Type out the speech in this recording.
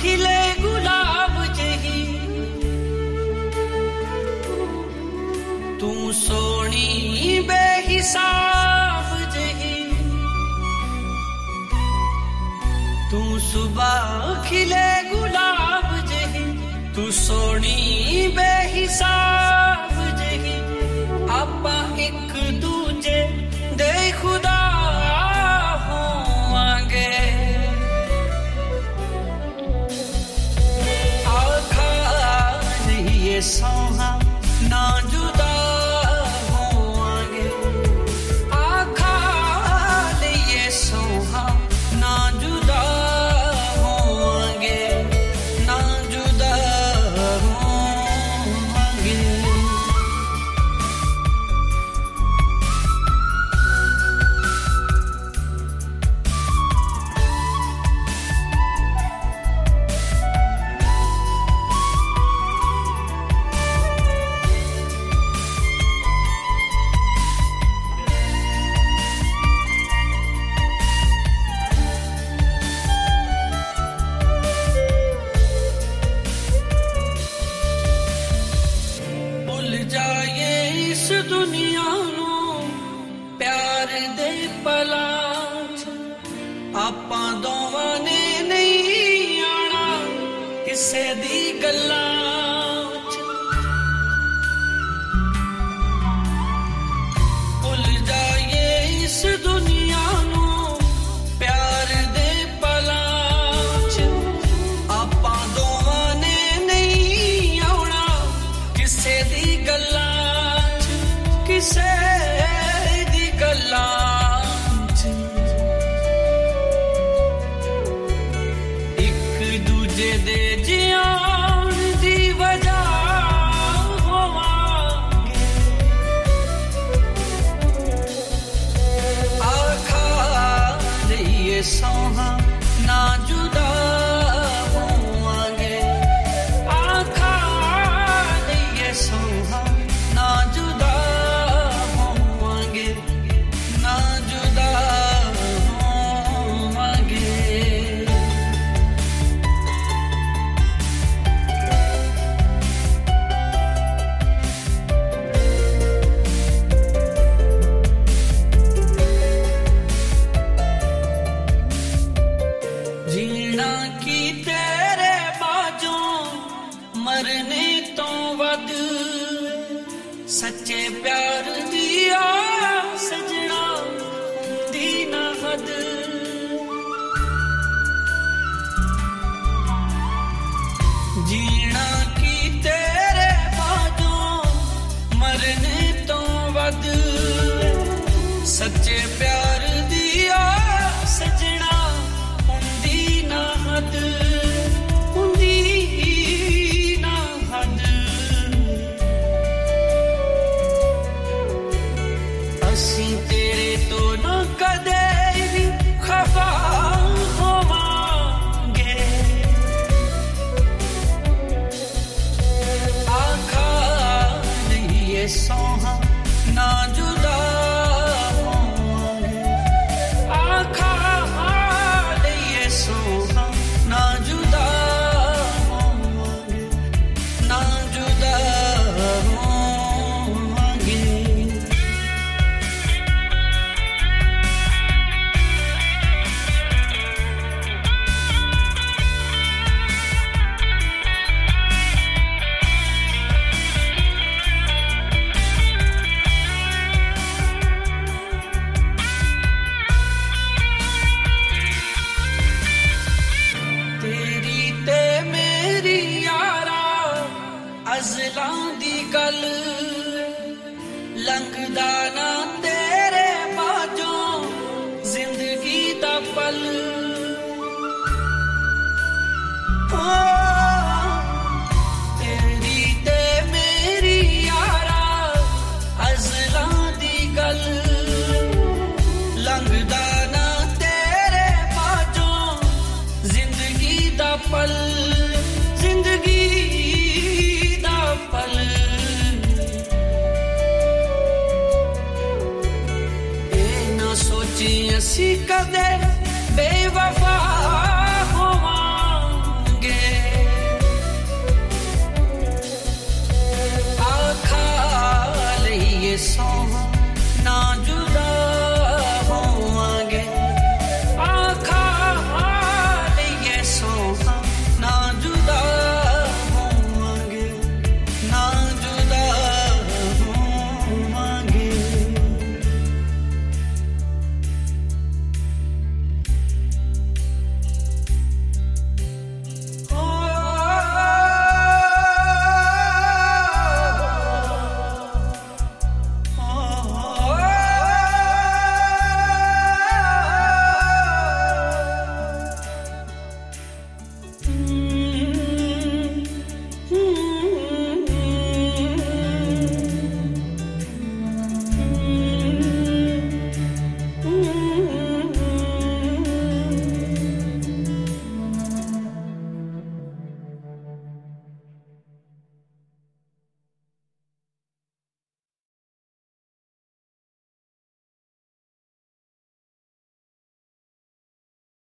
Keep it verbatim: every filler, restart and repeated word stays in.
खिले गुलाब जही तू सोनी बेहिसाब जही तू सुबह खिले गुलाब जही तू सोनी बेहिसाब जही आपा एक दूजे दे खुदा होवांगे आखा नहीं ये सोहा ना जुदा होवांगे आखा नहीं ये सोहा ना जुदा होवांगे ना जुदा होवांगे दुनिया नू प्यार दे पलाच आपा दोवां ने नहीं आना किसे दी गल्लां च भुल जाइए इस दुनिया नू प्यार दे पलाच आपा दोवां ने नहीं आना किसे दी गल्लां किसे दी गल्लां च एक दूजे दे जियान दी वजह होवांगे आखा लईए सोहा ना जुदा होवांगे आखा लईए सोहा ना जुदा ना जुदा होवांगे जीना की तेरे बाजों मरने तो वध सच्चे प्यार दिया सजना दी ना हद जीना की तेरे बाजों मरने तो वध सच्चे प्यार दिया सजना हुंदी ना हद हुंदी ना हद असी तेरे तो न कदे भी खफा होवांगे आखा नहीं ये सोहा ना जुदा होवांगे आखा नहीं ये सोहा ना जुदा होवांगे ना जुदा होवांगे अज़लां दी गल लंघदा ना तेरे बाजों जिंदगी दा पल ओ तेरी ते मेरी यारा अज़लां दी गल लंघदा ना तेरे बाजों जिंदगी दा पल जिंदगी पल ए ना सोची असी कदे